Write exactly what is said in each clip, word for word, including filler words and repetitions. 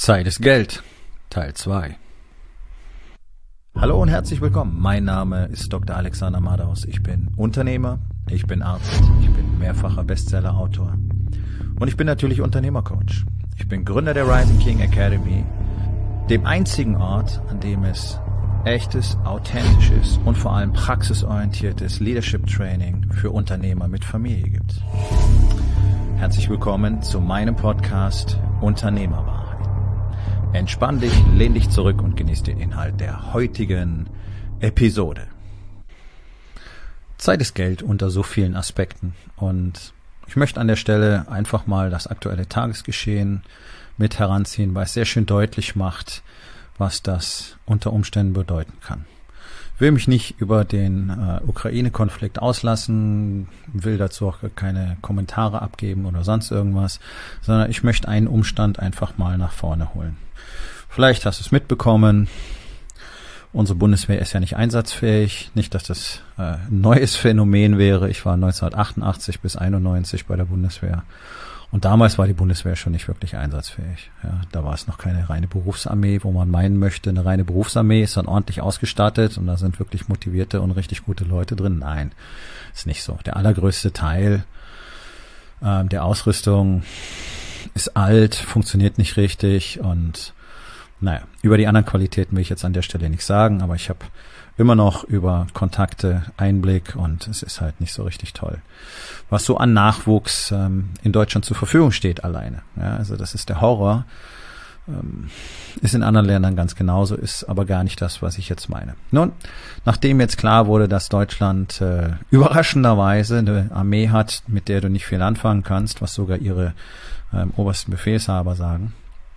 Zeit ist Geld, Teil zwei. Hallo und herzlich willkommen. Mein Name ist Doktor Alexander Madaus. Ich bin Unternehmer, ich bin Arzt, ich bin mehrfacher Bestseller-Autor und ich bin natürlich Unternehmercoach. Ich bin Gründer der Rising King Academy, dem einzigen Ort, an dem es echtes, authentisches und vor allem praxisorientiertes Leadership Training für Unternehmer mit Familie gibt. Herzlich willkommen zu meinem Podcast Unternehmerwahrheit. Entspann dich, lehn dich zurück und genieß den Inhalt der heutigen Episode. Zeit ist Geld unter so vielen Aspekten und ich möchte an der Stelle einfach mal das aktuelle Tagesgeschehen mit heranziehen, weil es sehr schön deutlich macht, was das unter Umständen bedeuten kann. Ich will mich nicht über den äh, Ukraine-Konflikt auslassen, will dazu auch keine Kommentare abgeben oder sonst irgendwas, sondern ich möchte einen Umstand einfach mal nach vorne holen. Vielleicht hast du es mitbekommen, unsere Bundeswehr ist ja nicht einsatzfähig, nicht, dass das äh, ein neues Phänomen wäre. Ich war neunzehnhundertachtundachtzig bis einundneunzig bei der Bundeswehr und damals war die Bundeswehr schon nicht wirklich einsatzfähig. Ja, da war es noch keine reine Berufsarmee, wo man meinen möchte, eine reine Berufsarmee ist dann ordentlich ausgestattet und da sind wirklich motivierte und richtig gute Leute drin. Nein, ist nicht so. Der allergrößte Teil äh, der Ausrüstung ist alt, funktioniert nicht richtig und naja, über die anderen Qualitäten will ich jetzt an der Stelle nichts sagen, aber ich habe immer noch über Kontakte Einblick und es ist halt nicht so richtig toll, was so an Nachwuchs ähm, in Deutschland zur Verfügung steht alleine. Ja, also das ist der Horror. Ähm, ist in anderen Ländern ganz genauso, ist aber gar nicht das, was ich jetzt meine. Nun, nachdem jetzt klar wurde, dass Deutschland äh, überraschenderweise eine Armee hat, mit der du nicht viel anfangen kannst, was sogar ihre ähm, obersten Befehlshaber sagen,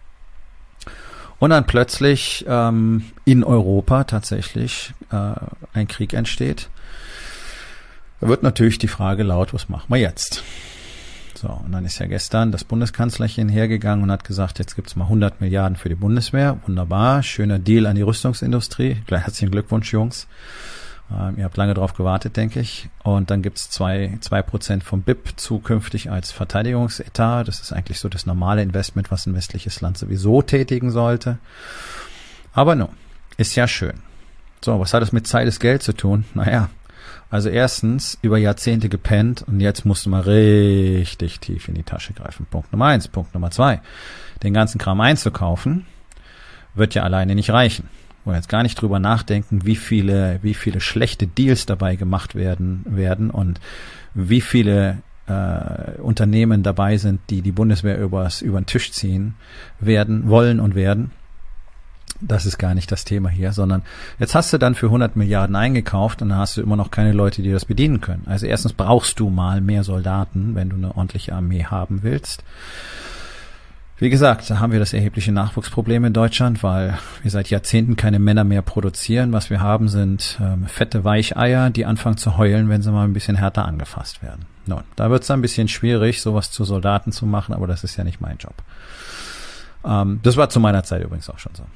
und dann plötzlich ähm, in Europa tatsächlich äh, ein Krieg entsteht, da wird natürlich die Frage laut, was machen wir jetzt? So, und dann ist ja gestern das Bundeskanzlerchen hergegangen und hat gesagt, jetzt gibt's mal hundert Milliarden für die Bundeswehr. Wunderbar, schöner Deal an die Rüstungsindustrie. Herzlichen Glückwunsch, Jungs. Ähm, ihr habt lange drauf gewartet, denke ich. Und dann gibt's zwei, zwei Prozent vom B I P zukünftig als Verteidigungsetat. Das ist eigentlich so das normale Investment, was ein westliches Land sowieso tätigen sollte. Aber nun, ist ja schön. So, was hat es mit Zeit ist Geld zu tun? Naja, also erstens über Jahrzehnte gepennt und jetzt musst du mal richtig tief in die Tasche greifen. Punkt Nummer eins. Punkt Nummer zwei. Den ganzen Kram einzukaufen, wird ja alleine nicht reichen. Und jetzt gar nicht drüber nachdenken, wie viele, wie viele schlechte Deals dabei gemacht werden, werden und wie viele äh, Unternehmen dabei sind, die die Bundeswehr übers, über den Tisch ziehen werden, wollen und werden. Das ist gar nicht das Thema hier, sondern jetzt hast du dann für hundert Milliarden eingekauft und dann hast du immer noch keine Leute, die das bedienen können. Also erstens brauchst du mal mehr Soldaten, wenn du eine ordentliche Armee haben willst. Wie gesagt, da haben wir das erhebliche Nachwuchsproblem in Deutschland, weil wir seit Jahrzehnten keine Männer mehr produzieren. Was wir haben, sind ähm, fette Weicheier, die anfangen zu heulen, wenn sie mal ein bisschen härter angefasst werden. Nun, da wird es ein bisschen schwierig, sowas zu Soldaten zu machen, aber das ist ja nicht mein Job. Ähm, das war zu meiner Zeit übrigens auch schon so.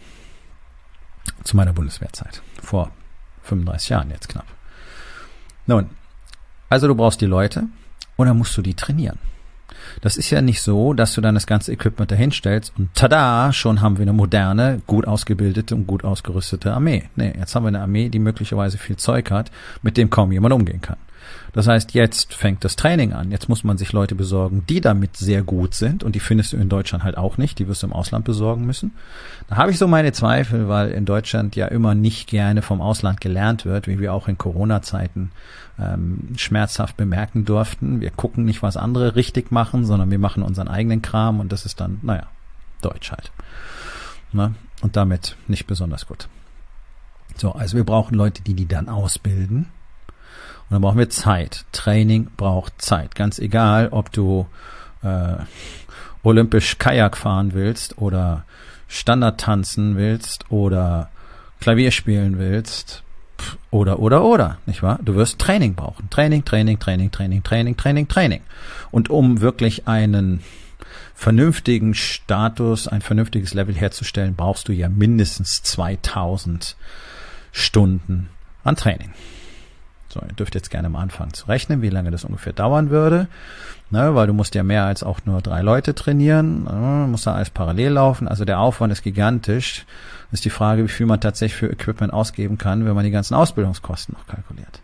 Zu meiner Bundeswehrzeit. Vor fünfunddreißig Jahren jetzt knapp. Nun, also du brauchst die Leute und dann musst du die trainieren. Das ist ja nicht so, dass du dann das ganze Equipment dahinstellst und tada, schon haben wir eine moderne, gut ausgebildete und gut ausgerüstete Armee. Nee, jetzt haben wir eine Armee, die möglicherweise viel Zeug hat, mit dem kaum jemand umgehen kann. Das heißt, jetzt fängt das Training an. Jetzt muss man sich Leute besorgen, die damit sehr gut sind und die findest du in Deutschland halt auch nicht. Die wirst du im Ausland besorgen müssen. Da habe ich so meine Zweifel, weil in Deutschland ja immer nicht gerne vom Ausland gelernt wird, wie wir auch in Corona-Zeiten ähm, schmerzhaft bemerken durften. Wir gucken nicht, was andere richtig machen, sondern wir machen unseren eigenen Kram und das ist dann, naja, Deutsch halt. Ne? Und damit nicht besonders gut. So, also wir brauchen Leute, die die dann ausbilden. Und dann brauchen wir Zeit. Training braucht Zeit. Ganz egal, ob du äh, olympisch Kajak fahren willst oder Standard tanzen willst oder Klavier spielen willst oder, oder, oder, nicht wahr? Du wirst Training brauchen. Training, Training, Training, Training, Training, Training, Training. Und um wirklich einen vernünftigen Status, ein vernünftiges Level herzustellen, brauchst du ja mindestens zweitausend Stunden an Training. So, ihr dürft jetzt gerne mal anfangen zu rechnen, wie lange das ungefähr dauern würde, ne, weil du musst ja mehr als auch nur drei Leute trainieren, ne, muss da alles parallel laufen, also der Aufwand ist gigantisch. Ist die Frage, wie viel man tatsächlich für Equipment ausgeben kann, wenn man die ganzen Ausbildungskosten noch kalkuliert.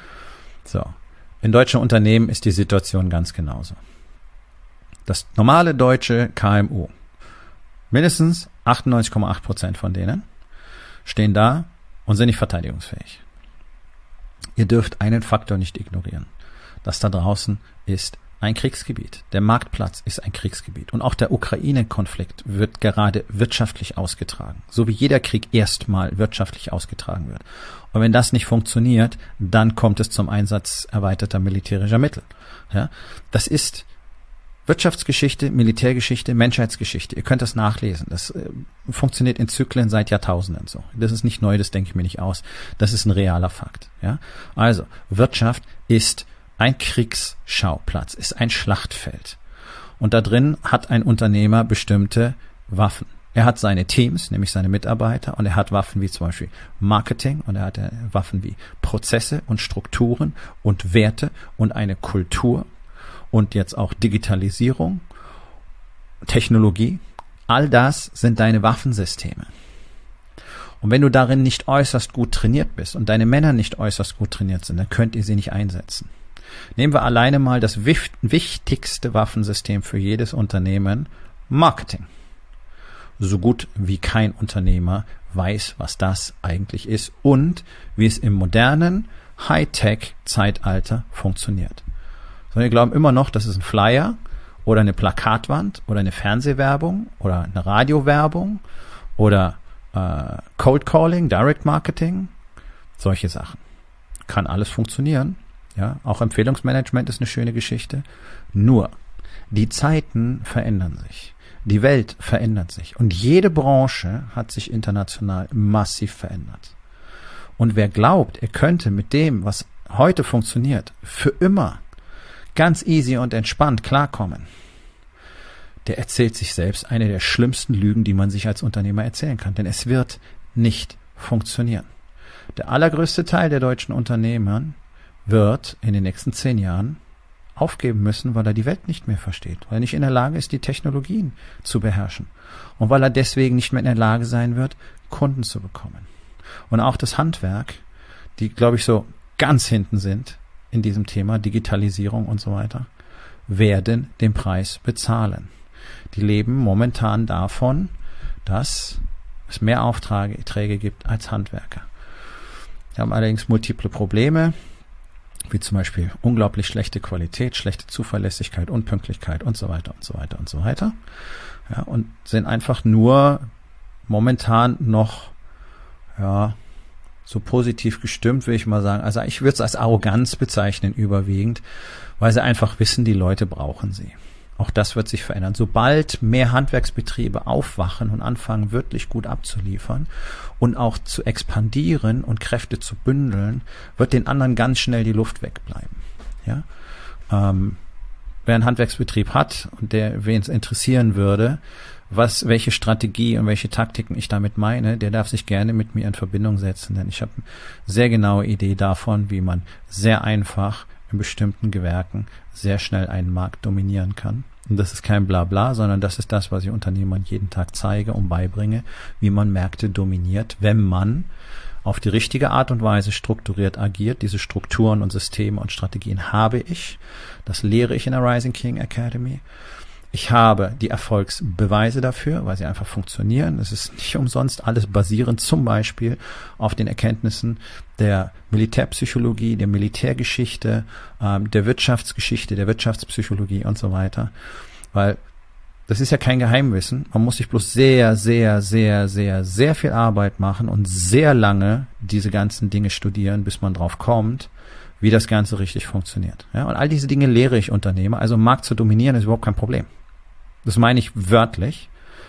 So, in deutschen Unternehmen ist die Situation ganz genauso. Das normale deutsche K M U, mindestens achtundneunzig Komma acht Prozent von denen stehen da und sind nicht verteidigungsfähig. Ihr dürft einen Faktor nicht ignorieren. Das da draußen ist ein Kriegsgebiet. Der Marktplatz ist ein Kriegsgebiet. Und auch der Ukraine-Konflikt wird gerade wirtschaftlich ausgetragen. So wie jeder Krieg erstmal wirtschaftlich ausgetragen wird. Und wenn das nicht funktioniert, dann kommt es zum Einsatz erweiterter militärischer Mittel. Ja, das ist Wirtschaftsgeschichte, Militärgeschichte, Menschheitsgeschichte. Ihr könnt das nachlesen. Das äh, funktioniert in Zyklen seit Jahrtausenden so. Das ist nicht neu, das denke ich mir nicht aus. Das ist ein realer Fakt. Ja? Also, Wirtschaft ist ein Kriegsschauplatz, ist ein Schlachtfeld. Und da drin hat ein Unternehmer bestimmte Waffen. Er hat seine Teams, nämlich seine Mitarbeiter, und er hat Waffen wie zum Beispiel Marketing, und er hat Waffen wie Prozesse und Strukturen und Werte und eine Kultur. Und jetzt auch Digitalisierung, Technologie, all das sind deine Waffensysteme. Und wenn du darin nicht äußerst gut trainiert bist und deine Männer nicht äußerst gut trainiert sind, dann könnt ihr sie nicht einsetzen. Nehmen wir alleine mal das wichtigste Waffensystem für jedes Unternehmen, Marketing. So gut wie kein Unternehmer weiß, was das eigentlich ist und wie es im modernen Hightech-Zeitalter funktioniert. Sondern wir glauben immer noch, das ist ein Flyer oder eine Plakatwand oder eine Fernsehwerbung oder eine Radiowerbung oder äh, Cold Calling, Direct Marketing, solche Sachen. Kann alles funktionieren. Ja, auch Empfehlungsmanagement ist eine schöne Geschichte. Nur, die Zeiten verändern sich. Die Welt verändert sich. Und jede Branche hat sich international massiv verändert. Und wer glaubt, er könnte mit dem, was heute funktioniert, für immer ganz easy und entspannt klarkommen, der erzählt sich selbst eine der schlimmsten Lügen, die man sich als Unternehmer erzählen kann. Denn es wird nicht funktionieren. Der allergrößte Teil der deutschen Unternehmer wird in den nächsten zehn Jahren aufgeben müssen, weil er die Welt nicht mehr versteht, weil er nicht in der Lage ist, die Technologien zu beherrschen und weil er deswegen nicht mehr in der Lage sein wird, Kunden zu bekommen. Und auch das Handwerk, die, glaube ich, so ganz hinten sind in diesem Thema Digitalisierung und so weiter, werden den Preis bezahlen. Die leben momentan davon, dass es mehr Aufträge gibt als Handwerker. Die haben allerdings multiple Probleme, wie zum Beispiel unglaublich schlechte Qualität, schlechte Zuverlässigkeit, Unpünktlichkeit und so weiter und so weiter und so weiter. Ja, und sind einfach nur momentan noch, ja, so positiv gestimmt, will ich mal sagen. Also ich würde es als Arroganz bezeichnen, überwiegend, weil sie einfach wissen, die Leute brauchen sie. Auch das wird sich verändern. Sobald mehr Handwerksbetriebe aufwachen und anfangen, wirklich gut abzuliefern und auch zu expandieren und Kräfte zu bündeln, wird den anderen ganz schnell die Luft wegbleiben. Ja? Ähm, wer einen Handwerksbetrieb hat und der, wen es interessieren würde, was, welche Strategie und welche Taktiken ich damit meine, der darf sich gerne mit mir in Verbindung setzen, denn ich habe eine sehr genaue Idee davon, wie man sehr einfach in bestimmten Gewerken sehr schnell einen Markt dominieren kann. Und das ist kein Blabla, sondern das ist das, was ich Unternehmern jeden Tag zeige und beibringe, wie man Märkte dominiert, wenn man auf die richtige Art und Weise strukturiert agiert. Diese Strukturen und Systeme und Strategien habe ich. Das lehre ich in der Rising King Academy. Ich habe die Erfolgsbeweise dafür, weil sie einfach funktionieren. Es ist nicht umsonst alles basierend zum Beispiel auf den Erkenntnissen der Militärpsychologie, der Militärgeschichte, ähm, der Wirtschaftsgeschichte, der Wirtschaftspsychologie und so weiter. Weil das ist ja kein Geheimwissen. Man muss sich bloß sehr, sehr, sehr, sehr, sehr viel Arbeit machen und sehr lange diese ganzen Dinge studieren, bis man drauf kommt, wie das Ganze richtig funktioniert. Ja, und all diese Dinge lehre ich Unternehmer. Also Markt zu dominieren ist überhaupt kein Problem. Das meine ich wörtlich.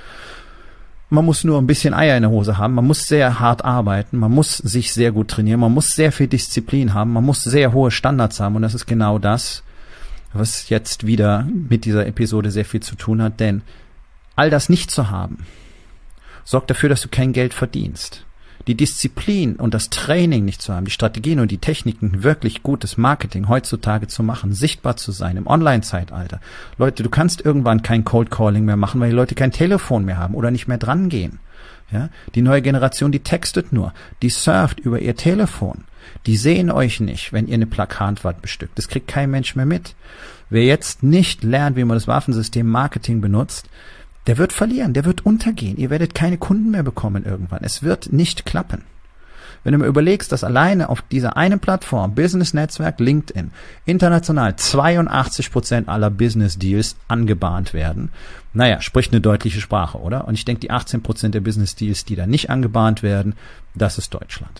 Man muss nur ein bisschen Eier in der Hose haben. Man muss sehr hart arbeiten. Man muss sich sehr gut trainieren. Man muss sehr viel Disziplin haben. Man muss sehr hohe Standards haben. Und das ist genau das, was jetzt wieder mit dieser Episode sehr viel zu tun hat. Denn all das nicht zu haben, sorgt dafür, dass du kein Geld verdienst. die Disziplin und das Training nicht zu haben, die Strategien und die Techniken, wirklich gutes Marketing heutzutage zu machen, sichtbar zu sein im Online-Zeitalter. Leute, du kannst irgendwann kein Cold Calling mehr machen, weil die Leute kein Telefon mehr haben oder nicht mehr dran gehen. Ja? Die neue Generation, die textet nur, die surft über ihr Telefon. Die sehen euch nicht, wenn ihr eine Plakatwand bestückt. Das kriegt kein Mensch mehr mit. Wer jetzt nicht lernt, wie man das Waffensystem Marketing benutzt, der wird verlieren, der wird untergehen. Ihr werdet keine Kunden mehr bekommen irgendwann. Es wird nicht klappen. Wenn du mir überlegst, dass alleine auf dieser einen Plattform, Business-Netzwerk LinkedIn, international zweiundachtzig Prozent aller Business-Deals angebahnt werden, naja, spricht eine deutliche Sprache, oder? Und ich denke, die achtzehn Prozent der Business-Deals, die da nicht angebahnt werden, das ist Deutschland.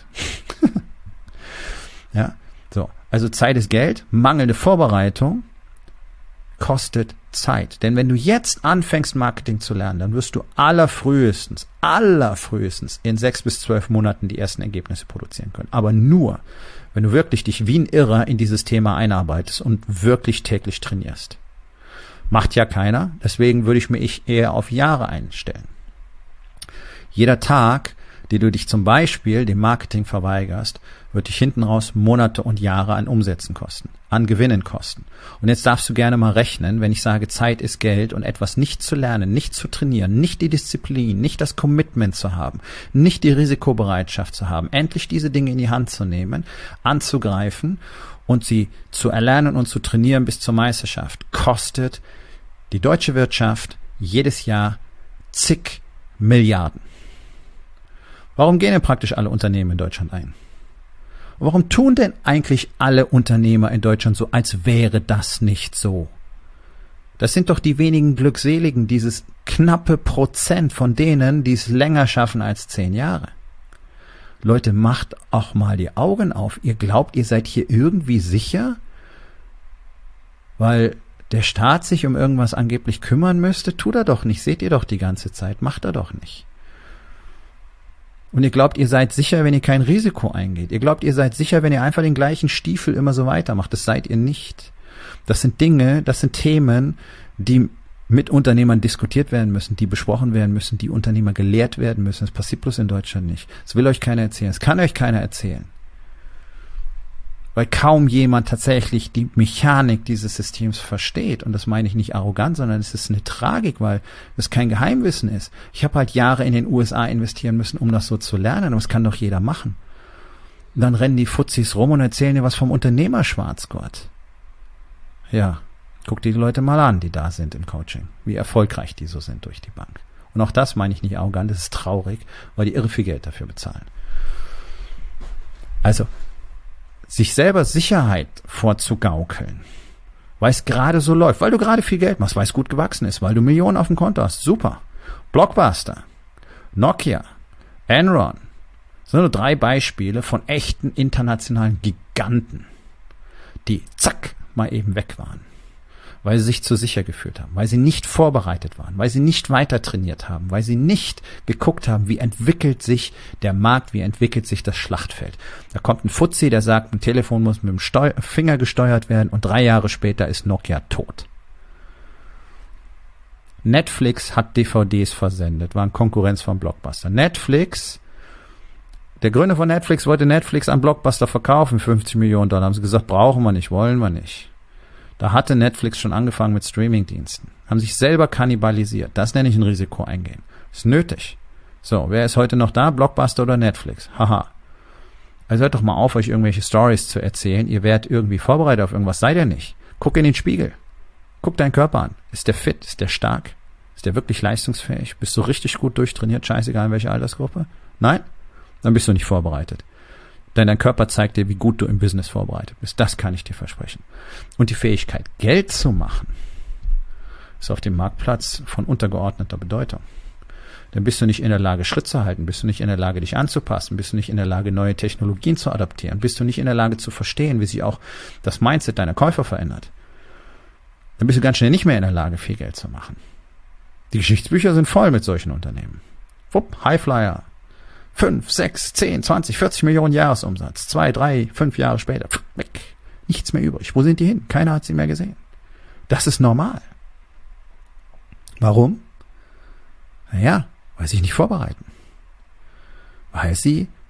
Ja, so. Also Zeit ist Geld, mangelnde Vorbereitung kostet Zeit. Denn wenn du jetzt anfängst, Marketing zu lernen, dann wirst du allerfrühestens, allerfrühestens in sechs bis zwölf Monaten die ersten Ergebnisse produzieren können. Aber nur, wenn du wirklich dich wie ein Irrer in dieses Thema einarbeitest und wirklich täglich trainierst. Macht ja keiner, deswegen würde ich mich eher auf Jahre einstellen. Jeder Tag, den du dich zum Beispiel dem Marketing verweigerst, wird dich hinten raus Monate und Jahre an Umsätzen kosten, an Gewinnen kosten. Und jetzt darfst du gerne mal rechnen, wenn ich sage, Zeit ist Geld und etwas nicht zu lernen, nicht zu trainieren, nicht die Disziplin, nicht das Commitment zu haben, nicht die Risikobereitschaft zu haben, endlich diese Dinge in die Hand zu nehmen, anzugreifen und sie zu erlernen und zu trainieren bis zur Meisterschaft, kostet die deutsche Wirtschaft jedes Jahr zig Milliarden. Warum gehen denn praktisch alle Unternehmen in Deutschland ein? Warum tun denn eigentlich alle Unternehmer in Deutschland so, als wäre das nicht so? Das sind doch die wenigen Glückseligen, dieses knappe Prozent von denen, die es länger schaffen als zehn Jahre. Leute, macht auch mal die Augen auf. Ihr glaubt, ihr seid hier irgendwie sicher? Weil der Staat sich um irgendwas angeblich kümmern müsste? Tut er doch nicht. Seht ihr doch die ganze Zeit. Macht er doch nicht. Und ihr glaubt, ihr seid sicher, wenn ihr kein Risiko eingeht. Ihr glaubt, ihr seid sicher, wenn ihr einfach den gleichen Stiefel immer so weitermacht. Das seid ihr nicht. Das sind Dinge, das sind Themen, die mit Unternehmern diskutiert werden müssen, die besprochen werden müssen, die Unternehmer gelehrt werden müssen. Das passiert bloß in Deutschland nicht. Das will euch keiner erzählen. Das kann euch keiner erzählen. Weil kaum jemand tatsächlich die Mechanik dieses Systems versteht. Und das meine ich nicht arrogant, sondern es ist eine Tragik, weil es kein Geheimwissen ist. Ich habe halt Jahre in den U S A investieren müssen, um das so zu lernen. Aber das kann doch jeder machen. Und dann rennen die Fuzzis rum und erzählen dir was vom Unternehmerschwarzgott. Ja, guck dir die Leute mal an, die da sind im Coaching. Wie erfolgreich die so sind durch die Bank. Und auch das meine ich nicht arrogant, das ist traurig, weil die irre viel Geld dafür bezahlen. Also, sich selber Sicherheit vorzugaukeln, weil es gerade so läuft, weil du gerade viel Geld machst, weil es gut gewachsen ist, weil du Millionen auf dem Konto hast, super. Blockbuster, Nokia, Enron, das sind nur drei Beispiele von echten internationalen Giganten, die zack mal eben weg waren, weil sie sich zu sicher gefühlt haben, weil sie nicht vorbereitet waren, weil sie nicht weiter trainiert haben, weil sie nicht geguckt haben, wie entwickelt sich der Markt, wie entwickelt sich das Schlachtfeld. Da kommt ein Fuzzi, der sagt, ein Telefon muss mit dem Steu- Finger gesteuert werden und drei Jahre später ist Nokia tot. Netflix hat D V Ds versendet, war ein Konkurrenz von Blockbuster. Netflix, der Gründer von Netflix wollte Netflix an Blockbuster verkaufen, fünfzig Millionen Dollar. Haben sie gesagt, brauchen wir nicht, wollen wir nicht. Da hatte Netflix schon angefangen mit Streamingdiensten. Haben sich selber kannibalisiert. Das nenne ich ein Risiko eingehen. Ist nötig. So, wer ist heute noch da? Blockbuster oder Netflix? Haha. Also hört doch mal auf, euch irgendwelche Stories zu erzählen. Ihr werdet irgendwie vorbereitet auf irgendwas. Seid ihr nicht. Guck in den Spiegel. Guck deinen Körper an. Ist der fit? Ist der stark? Ist der wirklich leistungsfähig? Bist du richtig gut durchtrainiert? Scheißegal in welcher Altersgruppe? Nein? Dann bist du nicht vorbereitet. Denn dein Körper zeigt dir, wie gut du im Business vorbereitet bist. Das kann ich dir versprechen. Und die Fähigkeit, Geld zu machen, ist auf dem Marktplatz von untergeordneter Bedeutung. Dann bist du nicht in der Lage, Schritt zu halten, bist du nicht in der Lage, dich anzupassen, bist du nicht in der Lage, neue Technologien zu adaptieren, bist du nicht in der Lage zu verstehen, wie sich auch das Mindset deiner Käufer verändert. Dann bist du ganz schnell nicht mehr in der Lage, viel Geld zu machen. Die Geschichtsbücher sind voll mit solchen Unternehmen. Wupp, Highflyer. Fünf, sechs, zehn, zwanzig, vierzig Millionen Jahresumsatz. Zwei, drei, fünf Jahre später. Pff, weg. Nichts mehr übrig. Wo sind die hin? Keiner hat sie mehr gesehen. Das ist normal. Warum? Naja, weil sie sich nicht vorbereiten. Weil sie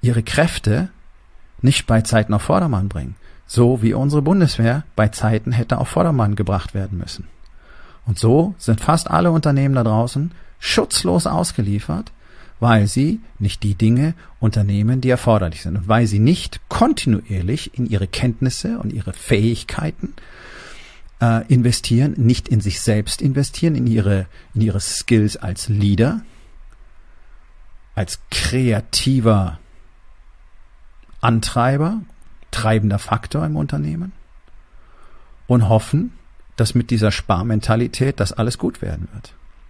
ihre Kräfte nicht bei Zeiten auf Vordermann bringen. So wie unsere Bundeswehr bei Zeiten hätte auf Vordermann gebracht werden müssen. Und so sind fast alle Unternehmen da draußen schutzlos ausgeliefert, weil sie nicht die Dinge unternehmen, die erforderlich sind. Und weil sie nicht kontinuierlich in ihre Kenntnisse und ihre Fähigkeiten äh, investieren, nicht in sich selbst investieren, in ihre, in ihre Skills als Leader, als kreativer Antreiber, treibender Faktor im Unternehmen und hoffen, dass mit dieser Sparmentalität das alles gut werden wird.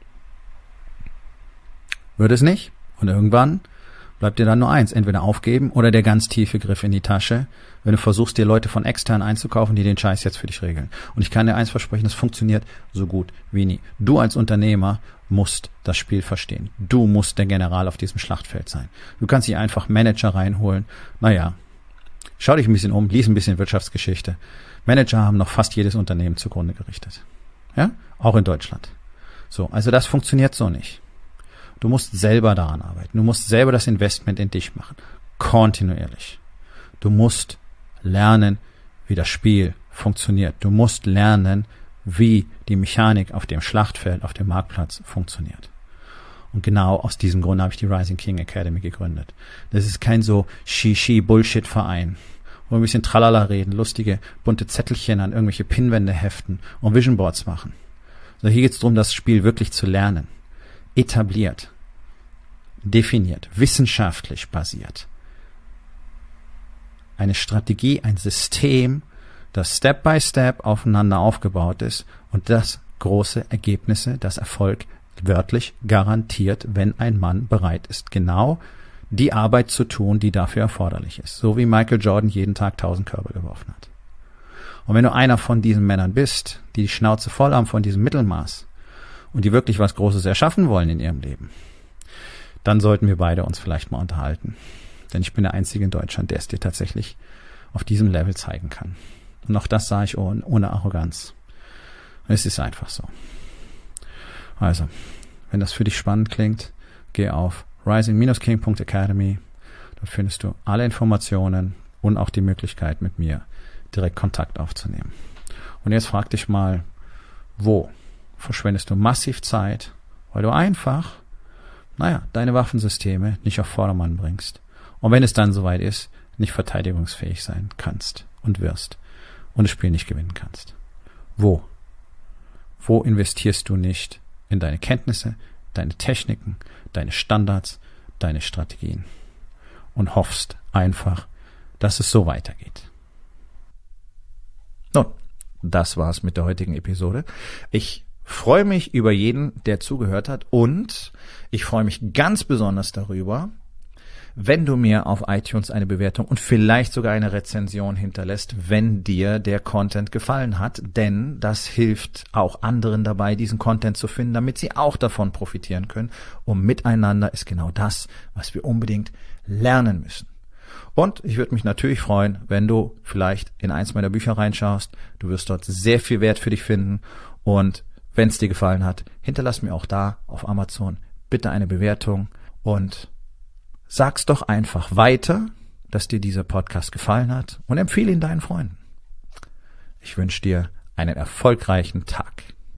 Wird es nicht? Und irgendwann bleibt dir dann nur eins, entweder aufgeben oder der ganz tiefe Griff in die Tasche, wenn du versuchst, dir Leute von extern einzukaufen, die den Scheiß jetzt für dich regeln. Und ich kann dir eins versprechen, das funktioniert so gut wie nie. Du als Unternehmer musst das Spiel verstehen. Du musst der General auf diesem Schlachtfeld sein. Du kannst nicht einfach Manager reinholen. Naja, schau dich ein bisschen um, lies ein bisschen Wirtschaftsgeschichte. Manager haben noch fast jedes Unternehmen zugrunde gerichtet. Ja? Auch in Deutschland. So, also das funktioniert so nicht. Du musst selber daran arbeiten. Du musst selber das Investment in dich machen. Kontinuierlich. Du musst lernen, wie das Spiel funktioniert. Du musst lernen, wie die Mechanik auf dem Schlachtfeld, auf dem Marktplatz funktioniert. Und genau aus diesem Grund habe ich die Rising King Academy gegründet. Das ist kein so Shishi-Bullshit-Verein, wo wir ein bisschen Tralala reden, lustige bunte Zettelchen an irgendwelche Pinwände heften und Vision Boards machen. So, hier geht es darum, das Spiel wirklich zu lernen. Etabliert, definiert, wissenschaftlich basiert. Eine Strategie, ein System, das Step by Step aufeinander aufgebaut ist und das große Ergebnisse, das Erfolg wörtlich garantiert, wenn ein Mann bereit ist, genau die Arbeit zu tun, die dafür erforderlich ist. So wie Michael Jordan jeden Tag tausend Körbe geworfen hat. Und wenn du einer von diesen Männern bist, die die Schnauze voll haben von diesem Mittelmaß und die wirklich was Großes erschaffen wollen in ihrem Leben, dann sollten wir beide uns vielleicht mal unterhalten. Denn ich bin der Einzige in Deutschland, der es dir tatsächlich auf diesem Level zeigen kann. Und auch das sage ich ohne, ohne Arroganz. Es ist einfach so. Also, wenn das für dich spannend klingt, geh auf rising king punkt academy. Dort findest du alle Informationen und auch die Möglichkeit, mit mir direkt Kontakt aufzunehmen. Und jetzt frag dich mal, wo verschwendest du massiv Zeit, weil du einfach, naja, deine Waffensysteme nicht auf Vordermann bringst. Und wenn es dann soweit ist, nicht verteidigungsfähig sein kannst und wirst und das Spiel nicht gewinnen kannst. Wo? Wo investierst du nicht in deine Kenntnisse, deine Techniken, deine Standards, deine Strategien und hoffst einfach, dass es so weitergeht? Nun, das war's mit der heutigen Episode. Ich freue mich über jeden, der zugehört hat, und ich freue mich ganz besonders darüber, wenn du mir auf iTunes eine Bewertung und vielleicht sogar eine Rezension hinterlässt, wenn dir der Content gefallen hat, denn das hilft auch anderen dabei, diesen Content zu finden, damit sie auch davon profitieren können. Und miteinander ist genau das, was wir unbedingt lernen müssen. Und ich würde mich natürlich freuen, wenn du vielleicht in eins meiner Bücher reinschaust. Du wirst dort sehr viel Wert für dich finden, und wenn es dir gefallen hat, hinterlass mir auch da auf Amazon bitte eine Bewertung und sag's doch einfach weiter, dass dir dieser Podcast gefallen hat, und empfehle ihn deinen Freunden. Ich wünsche dir einen erfolgreichen Tag.